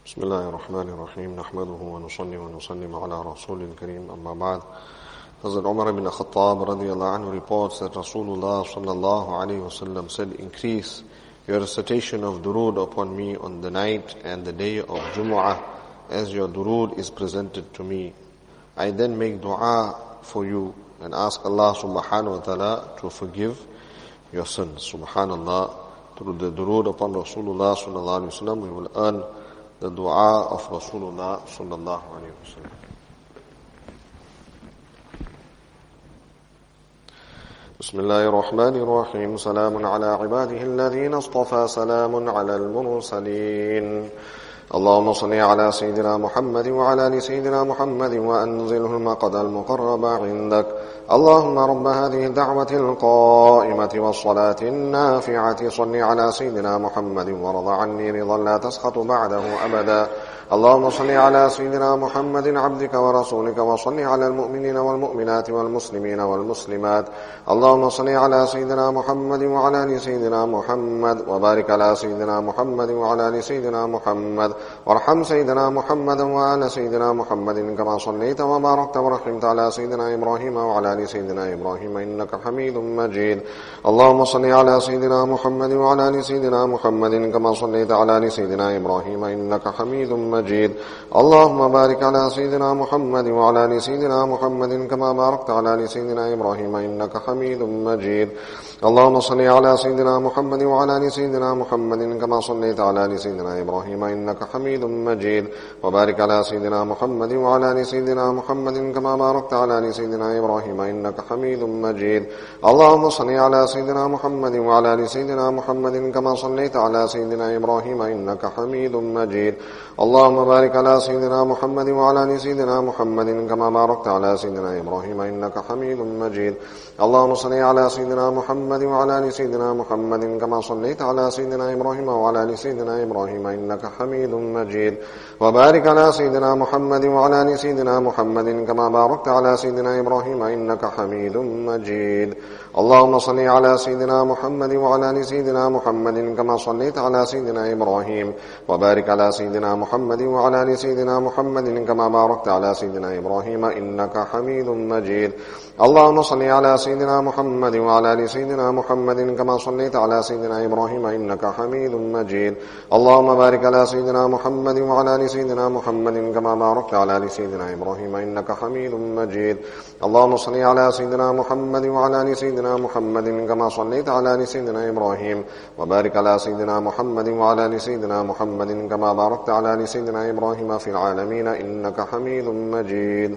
بسم الله الرحمن الرحيم نحمده ونصلي ونسلم على رسول الكريم أما بعد. Hazrat Umar ibn Khattab radiallahu anhu reports that Rasulullah sallallahu alayhi wasallam said, increase your recitation of durood upon me on the night and the day of Jumu'ah as your durood is presented to me. I then make dua for you and ask Allah subhanahu wa ta'ala to forgive your sins. Subhanallah, through the durood upon Rasulullah sallallahu alayhi wasallam we will earn the dua of Rasulullah sallallahu alayhi wasallam. بسم الله الرحمن الرحيم سلام على عباده الذين اصطفى سلام على المرسلين اللهم صل على سيدنا محمد وعلى آل سيدنا محمد وأنزله المقعد المقرب عندك اللهم رب هذه الدعوة القائمة والصلاة النافعة صل على سيدنا محمد وارض عني رضا لا تسخط بعده أبدا اللهم صل على سيدنا محمد عبدك ورسولك وصل على المؤمنين والمؤمنات والمسلمين والمسلمات اللهم صل على سيدنا محمد وعلى آل سيدنا محمد وبارك على سيدنا محمد وعلى آل سيدنا محمد وارحم سيدنا محمد وآل سيدنا محمد كما صليت وباركت ورحمت على سيدنا إبراهيم وعلى آل سيدنا إبراهيم إنك حميد مجيد اللهم صل على سيدنا محمد وعلى آل سيدنا محمد كما صليت على آل سيدنا إبراهيم إنك حميد مجيد اللهم بارك على سيدنا محمد وعلى آل سيدنا محمد كما باركت على آل سيدنا إبراهيم إنك حميد مجيد اللهم صل على سيدنا محمد وعلى آل سيدنا محمد كما صليت على آل سيدنا إبراهيم إنك حميد مجيد وبارك على سيدنا محمد وعلى آل سيدنا محمد كما باركت على آل سيدنا إبراهيم إنك حميد مجيد اللهم صل على سيدنا محمد وعلى آل سيدنا محمد كما صليت على سيدنا إبراهيم إنك حميد مجيد اللهم بارك على سيدنا محمد وعلى آل سيدنا محمد كما باركت على سيدنا إبراهيم إنك حميد مجيد اللهم صل على سيدنا محمد وعلى آل سيدنا محمد كما صليت على سيدنا إبراهيم وعلى آل سيدنا إبراهيم إنك حميد مجيد وبارك على سيدنا محمد وعلى آل سيدنا محمد كما باركت على سيدنا إبراهيم إنك حميد مجيد اللهم صل على سيدنا محمد وعلى آل سيدنا محمد كما صليت على سيدنا إبراهيم وبارك على سيدنا محمد وعلى آل سيدنا محمد كما باركت على سيدنا إبراهيم إنك حميد مجيد اللهم صل على سيدنا محمد وعلى آل سيدنا محمد كما صليت على سيدنا إبراهيم إنك حميد مجيد اللهم بارك على سيدنا محمد وعلى آل سيدنا محمد كما باركت على آل سيدنا إبراهيم إنك حميد مجيد اللهم صل على سيدنا محمد وعلى آل سيدنا محمد كما صليت على آل سيدنا إبراهيم وبارك على سيدنا محمد وعلى آل سيدنا محمد كما باركت على آل سيدنا إبراهيم في العالمين إنك حميد مجيد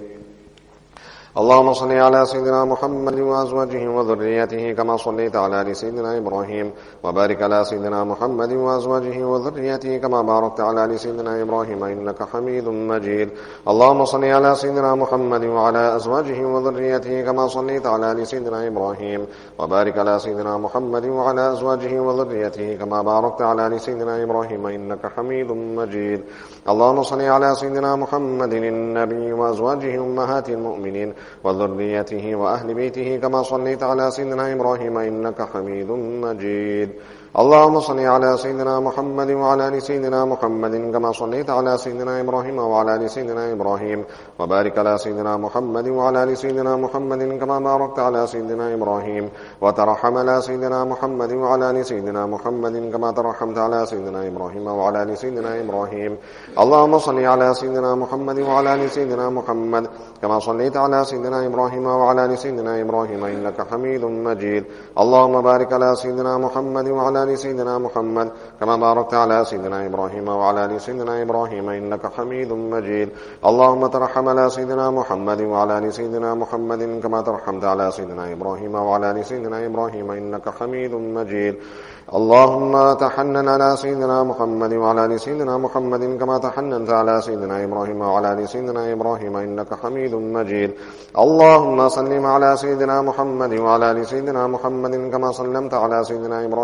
اللهم صل على سيدنا محمد وأزواجه وذريته كما صليت على آل سيدنا إبراهيم وبارك على سيدنا محمد وأزواجه وذريته كما باركت على آل سيدنا إبراهيم إنك حميد مجيد اللهم صل على سيدنا محمد وعلى أزواجه وذريته كما صليت على آل سيدنا إبراهيم وبارك على سيدنا محمد وعلى أزواجه وذريته كما باركت على آل سيدنا إبراهيم إنك حميد مجيد اللهم صل على سيدنا محمد النبي وأزواجه أمهات المؤمنين وذريته وأهل بيته كما صليت على سيدنا إبراهيم إنك حميد مجيد اللهم صل على سيدنا محمد وعلى آل سيدنا محمد كما صليت على سيدنا إبراهيم وعلى آل سيدنا إبراهيم وبارك على سيدنا محمد وعلى آل سيدنا محمد كما باركت على سيدنا إبراهيم وترحم على سيدنا محمد وعلى آل سيدنا محمد كما ترحمت على سيدنا إبراهيم وعلى آل سيدنا إبراهيم اللهم صل على سيدنا محمد وعلى آل سيدنا محمد كما صليت على سيدنا إبراهيم وعلى آل سيدنا إبراهيم إنك حميد مجيد اللهم بارك على سيدنا محمد وعلى آل سيدنا محمد كما باركت على سيدنا إبراهيم وعلى آل سيدنا إبراهيم إنك حميد مجيد اللهم ترحم على سيدنا محمد وعلى آل سيدنا محمد كما ترحمت على سيدنا إبراهيم وعلى آل سيدنا إبراهيم إنك حميد مجيد اللهم تحنن على سيدنا محمد وعلى آل سيدنا محمد كما تحننت على سيدنا إبراهيم وعلى آل سيدنا إبراهيم إنك حميد مجيد اللهم سلم على سيدنا محمد وعلى آل سيدنا محمد كما سلمت على سيدنا إبراهيم وعلى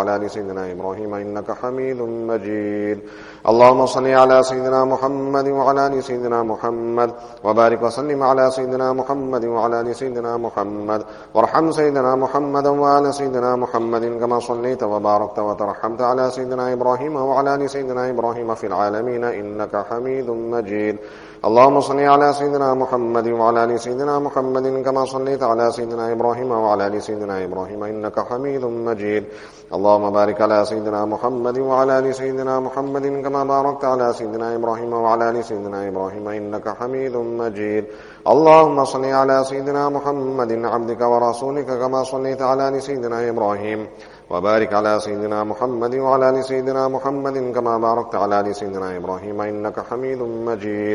وعلى آل سيدنا إبراهيم إنك حميد مجيد. اللهم صل على سيدنا محمد وعلى آل سيدنا محمد وبارك وسلم على سيدنا محمد وعلى آل سيدنا محمد وارحم سيدنا محمدا وآل سيدنا محمد كما صليت وباركت وترحمت على سيدنا إبراهيم وعلى آل سيدنا إبراهيم في العالمين إنك حميد مجيد. اللهم صل على سيدنا محمد وعلى آل سيدنا محمد كما صليت على سيدنا إبراهيم وعلى آل سيدنا إبراهيم إنك حميد مجيد. اللهم بارك على سيدنا محمد وعلى آل سيدنا محمد كما باركت على سيدنا إبراهيم وعلى آل سيدنا إبراهيم إنك حميد مجيد. اللهم صل على سيدنا محمد عبدك ورسولك كما صليت على آل سيدنا إبراهيم وبارك على سيدنا محمد وعلى آل سيدنا محمد كما باركت على آل سيدنا إبراهيم إنك حميد مجيد.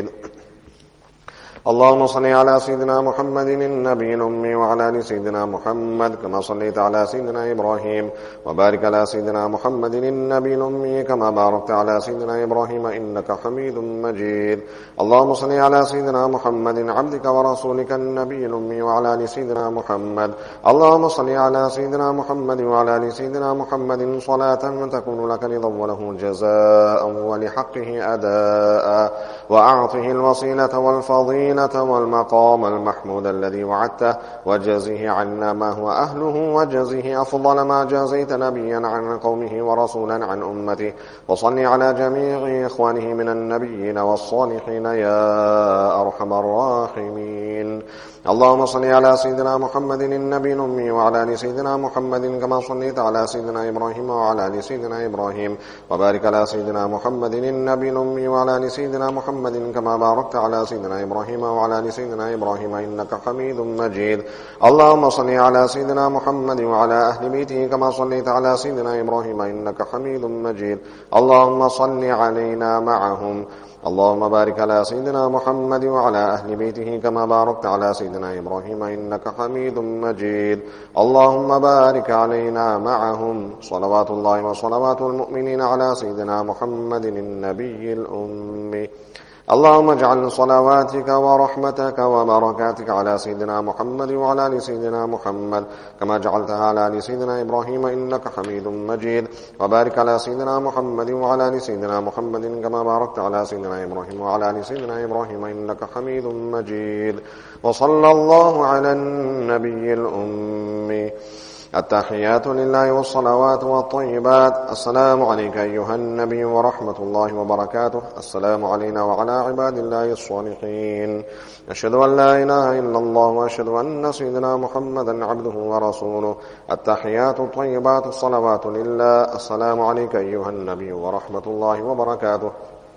اللهم صل على سيدنا محمد النبي الأمي وعلى آل سيدنا محمد كما صليت على سيدنا إبراهيم وبارك على سيدنا محمد النبي الأمي كما باركت على سيدنا إبراهيم إنك حميد مجيد. اللهم صل على سيدنا محمد عبدك ورسولك النبي الأمي وعلى آل سيدنا محمد. اللهم صل على سيدنا محمد وعلى آل سيدنا محمد صلاة تكون لك رضا وله جزاء ولحقه أداء وأعطه الوصيلة والفضيلة والمقام المحمود الذي وعدته وجزه عنا ما هو أهله وجزه أفضل ما جازيت نبيا عن قومه ورسولا عن أمته. وصل على جميع إخوانه من النبيين والصالحين يا أرحم الراحمين. اللهم صل على سيدنا محمد النبي الأمي وعلى آل سيدنا محمد كما صليت على سيدنا إبراهيم وعلى آل سيدنا إبراهيم وبارك على سيدنا محمد النبي الأمي وعلى آل سيدنا محمد كما باركت على سيدنا إبراهيم وعلى آل سيدنا إبراهيم إنك حميد مجيد. اللهم صل على سيدنا محمد وعلى أهل بيته كما صليت على سيدنا إبراهيم إنك حميد مجيد. اللهم صل علينا معهم. اللهم بارك على سيدنا محمد وعلى أهل بيته كما باركت على سيدنا إبراهيم إنك حميد مجيد. اللهم بارك علينا معهم. صلوات الله وصلوات المؤمنين على سيدنا محمد النبي الأمي. اللهم اجعل صلواتك ورحمتك وبركاتك على سيدنا محمد وعلى آل سيدنا محمد كما جعلتها على آل سيدنا إبراهيم إنك حميد مجيد. وبارك على سيدنا محمد وعلى آل سيدنا محمد كما باركت على سيدنا إبراهيم وعلى آل سيدنا إبراهيم إنك حميد مجيد. وصلى الله على النبي الأمي. التحيات لله والصلوات والطيبات. السلام عليك أيها النبي ورحمة الله وبركاته. السلام علينا وعلى عباد الله الصالحين. أشهد أن لا إله إلا الله وأشهد أن سيدنا محمدا عبده ورسوله. التحيات الطيبات الصلوات لله. السلام عليك أيها النبي ورحمة الله وبركاته.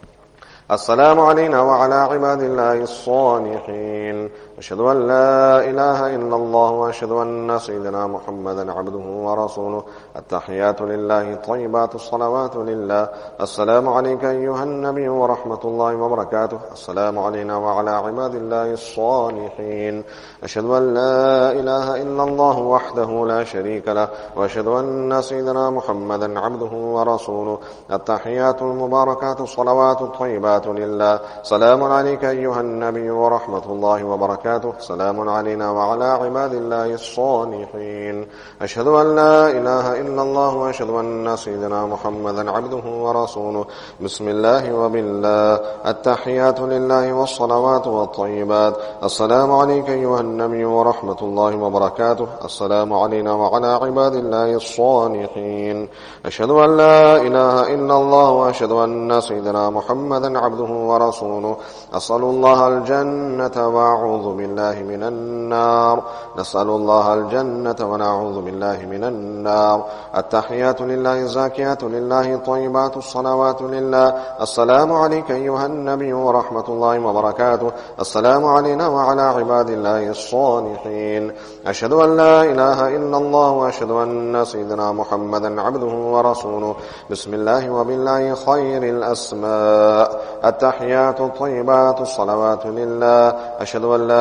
السلام علينا وعلى عباد الله الصالحين. أشهد أن لا إله إلا الله وأشهد أن سيدنا محمدا عبده ورسوله. التحيات لله الطيبات الصلوات لله. السلام عليك أيها النبي ورحمة الله وبركاته. السلام علينا وعلى عباد الله الصالحين. أشهد أن لا إله إلا الله وحده لا شريك له وأشهد أن سيدنا محمدا عبده ورسوله. التحيات المباركات الصلوات الطيبات لله. سلام عليك أيها النبي ورحمة الله وبركاته. سلام علينا وعلى عباد الله الصالحين. أشهد أن لا إله إلا الله وأشهد أن سيدنا محمدا عبده ورسوله. بسم الله وبالله. التحيات لله والصلوات والطيبات. السلام عليك أيها النبي ورحمة الله وبركاته. السلام علينا وعلى عباد الله الصالحين. أشهد أن لا إله إلا الله وأشهد أن سيدنا محمدا عبده ورسوله. أسأل الله الجنة وأعوذ بالله من النار. نسأل الله الجنة ونعوذ بالله من النار. التحيات لله الزاكيات لله الطيبات الصلوات لله. السلام عليك أيها النبي ورحمة الله وبركاته. السلام علينا وعلى عباد الله الصالحين. أشهد أن لا إله إلا الله وأشهد أن سيدنا محمدا عبده ورسوله. بسم الله وبالله خير الأسماء. التحيات الطيبات الصلوات لله. أشهد أن لا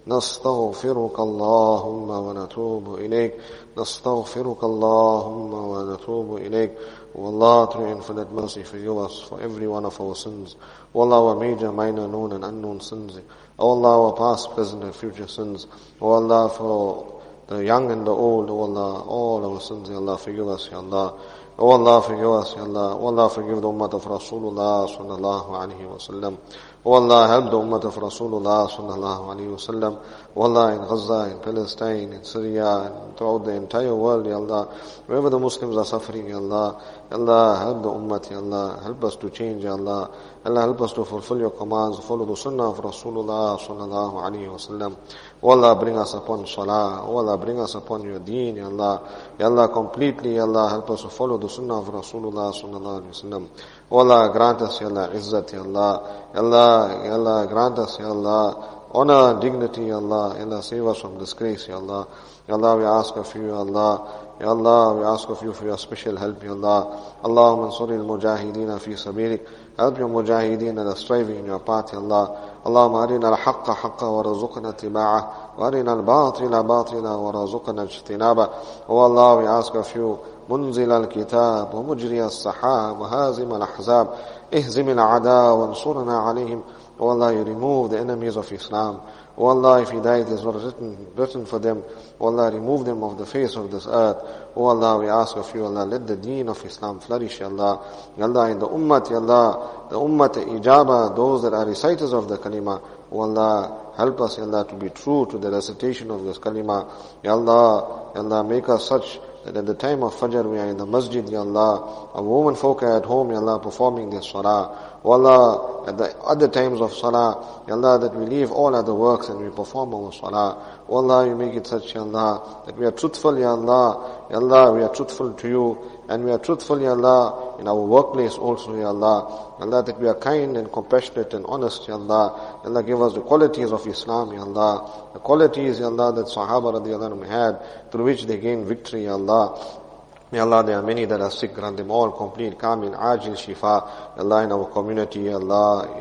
نستغفرك اللهم ونتوب إليك نستغفرك اللهم ونتوب إليك. O Allah, through your infinite mercy, forgive us for every one of our sins. O Allah, our major, minor, known and unknown sins. O Allah, our past, present and future sins. O Allah, for the young and the old, O Allah, all our sins, Ya Allah, forgive us, Ya Allah. O Allah, forgive us, Ya Allah. O Allah, forgive the ummah of Rasulullah sallallahu alayhi wa sallam. O Allah, help the ummah of Rasulullah sallallahu alayhi wa sallam. O Allah, in Gaza, in Palestine, in Syria, and throughout the entire world, Ya Allah, wherever the Muslims are suffering, Ya Allah, Ya Allah, help the ummah, Ya Allah, help us to change, Ya Allah. Allah, help us to fulfill your commands, follow the sunnah of Rasulullah sallallahu alayhi wa sallam. O Allah, bring us upon salah. O Allah, bring us upon your deen, Ya Allah. Ya Allah, completely, Ya Allah, help us to follow the sunnah of Rasulullah sallallahu alayhi wa sallam. O Allah, grant us, Ya Allah, izzat, Ya Allah. Ya Allah, Ya Allah, grant us, Ya Allah, honor and dignity, Ya Allah. Ya Allah, save us from disgrace, Ya Allah. Ya Allah, we ask of you, Ya Allah. Ya Allah, we ask of you for your special help, Ya Allah. Allahumma ansuri al-mujahideen fi sabilik. Help your mujahideen that are striving in your path, Ya Allah. Allahumma arina al-haqqa haqqa wa razuqna tiba'ah. Wa arina al-batila batila wa razuqna ijtinaba. O Allah, we ask of you, منزل الكتاب ومجري السحاب وهازم الأحزاب اهزم الأعداء وانصرنا عليهم. O Allah, you remove the enemies of Islam. O Allah, if Hidayat is not written for them, O Allah, remove them off the face of this earth. O Allah, we ask of you, Allah, let the deen of Islam flourish, Ya Allah. Ya Allah, in the ummah, Ya Allah, the ummah ijaba, those that are reciters of the kalima, O Allah, help us, Ya Allah, to be true to the recitation of this kalima. Ya Allah, Ya Allah, make us such that at the time of Fajr we are in the masjid, Ya Allah. Our women folk are at home, Ya Allah, performing their salah. O Allah, at the other times of salah, Ya Allah, that we leave all other works and we perform our salah. O Allah, you make it such, Ya Allah, that we are truthful, Ya Allah. Ya Allah, we are truthful to you. And we are truthful, Ya Allah, in our workplace also, Ya Allah. Ya Allah, that we are kind and compassionate and honest, Ya Allah. Ya Allah, give us the qualities of Islam, Ya Allah. The qualities, Ya Allah, that Sahaba radiallahu anhum had, through which they gained victory, Ya Allah. Ya Allah, there are many that are sick, grant them all complete, kamil, ajil, shifa. Ya Allah, in our community, Ya Allah,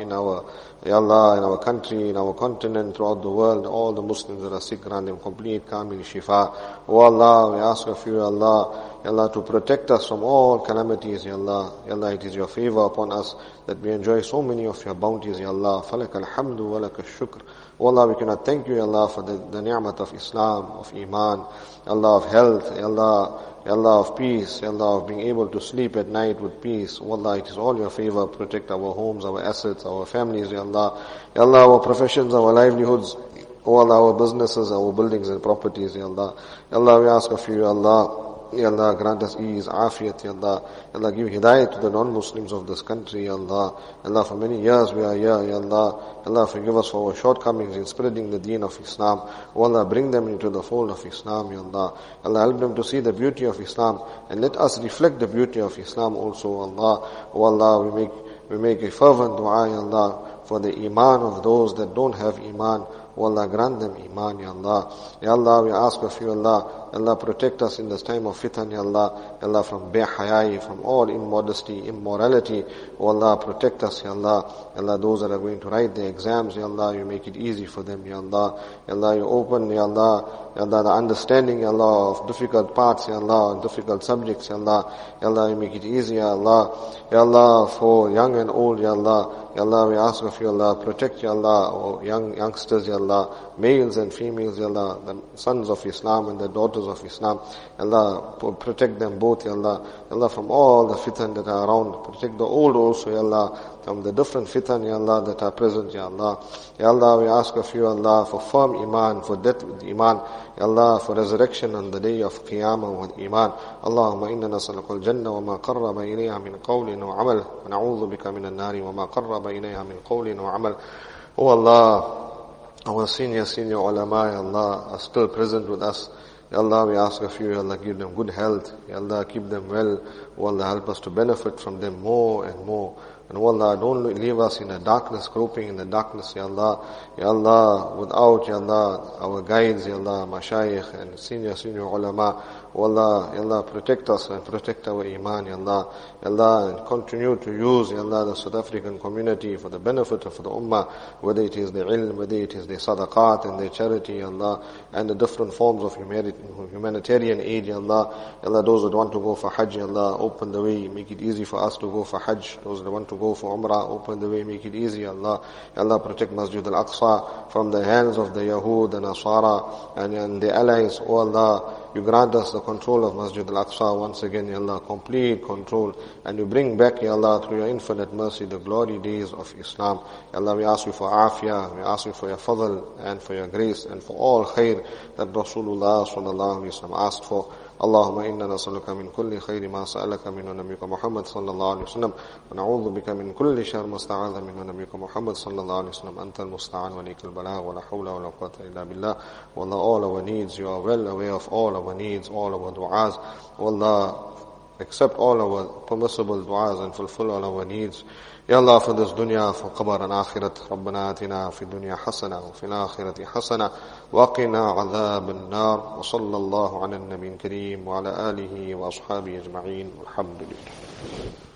Ya Allah, in our country, in our continent, throughout the world, all the Muslims that are sick, grant them complete, kamil, shifa. Oh Allah, we ask of you, Ya Allah, Ya Allah, to protect us from all calamities, Ya Allah. Ya Allah, it is your favor upon us that we enjoy so many of your bounties, Ya Allah. Falak alhamdu wa lak al-shukr. Oh Allah, we cannot thank you, Ya Allah, for the ni'mat of Islam, of Iman, Allah, of health, Ya Allah, Ya Allah, of peace, Ya Allah, of being able to sleep at night with peace. Oh Allah, it is all your favor. Protect our homes, our assets, our families, Ya Allah. Ya Allah, our professions, our livelihoods. Oh Allah, our businesses, our buildings and properties, Ya Allah. Ya Allah, we ask of you, Ya Allah. Ya Allah, grant us ease, afiyat, Ya Allah. Ya Allah, give hidayat to the non-Muslims of this country, Ya Allah. Ya Allah, for many years we are here, Ya Allah. Ya Allah, forgive us for our shortcomings in spreading the deen of Islam. Oh Allah, bring them into the fold of Islam, Ya Allah. Ya Allah, help them to see the beauty of Islam and let us reflect the beauty of Islam also, Allah. Oh Allah, we make a fervent dua, Ya Allah, for the iman of those that don't have iman. Oh Allah, grant them iman, Ya Allah. Ya Allah, we ask of you, Allah. Ya Allah, protect us in this time of fitan, Ya Allah. Ya Allah, from behayai, from all immodesty, immorality. Oh Allah, protect us, Ya Allah. Ya Allah, those that are going to write the exams, Ya Allah, you make it easy for them, Ya Allah. Ya Allah, you open, Ya Allah, Ya Allah, the understanding, Ya Allah, of difficult parts, Ya Allah, and difficult subjects, Ya Allah. Ya Allah, you make it easy, Ya Allah. Ya Allah, for young and old, Ya Allah. Ya Allah, we ask of you, Allah, protect, Ya Allah, our youngsters, Ya Allah, males and females, Ya Allah, the sons of Islam and the daughters of Islam. Ya Allah, protect them both, Ya Allah. Ya Allah, from all the fitan that are around. Protect the old also, Ya Allah, from the different fitan, Ya Allah, that are present, Ya Allah. Ya Allah, we ask of you, Allah, for firm iman, for death with iman. Ya Allah, for resurrection on the day of Qiyamah with iman. Allahumma inna nas'aluka al-jannah wa ma qarraba ilayha min qawlin wa amal. Wa na'udhu bika min an-nari wa ma qarraba ilayha min qawlin wa amal. Oh Allah, our senior ulama, Ya Allah, are still present with us. Ya Allah, we ask of you, Ya Allah, give them good health. Ya Allah, keep them well. Oh Allah, help us to benefit from them more and more. And oh Allah, don't leave us in a darkness, groping in the darkness, Ya Allah. Ya Allah, without, Ya Allah, our guides, Ya Allah, mashayikh and senior ulama. O Allah, Ya Allah, protect us and protect our iman, Ya Allah. Ya Allah, and continue to use, Ya Allah, the South African community for the benefit of the ummah, whether it is the ilm, whether it is the sadaqat and the charity, Ya Allah, and the different forms of humanitarian aid, Ya Allah. Ya Allah, those that want to go for Hajj, Ya Allah, open the way, make it easy for us to go for Hajj. Those that want to go for Umrah, open the way, make it easy, Ya Allah. Ya Allah, protect Masjid al-Aqsa from the hands of the Yahud and Nasara and the allies. O Allah, you grant us the control of Masjid al-Aqsa once again, Ya Allah, complete control. And you bring back, Ya Allah, through your infinite mercy, the glory days of Islam. Ya Allah, we ask you for afiyah, we ask you for your fadl and for your grace and for all khair that Rasulullah sallallahu alayhi wa sallam asked for. اللهم إنا نسألك من كل خير ما سألك منه نبيك محمد صلى الله عليه وسلم ونعوذ بك من كل شر ما استعاذ منه نبيك محمد صلى الله عليه وسلم أنت المستعان وليك البلاغ ولا حول ولا قوة إلا بالله. والله, all our needs, you are well aware of all our needs, all our du'as. Allah, accept all our permissible du'as and fulfill all our needs. Ya Allah, for this dunya, for qabr and akhirat, ربنا آتنا في الدنيا حسنة وفي الآخرة حسنة وقنا عذاب النار وصلى الله على النبي الكريم وعلى آله وأصحابه أجمعين والحمد لله.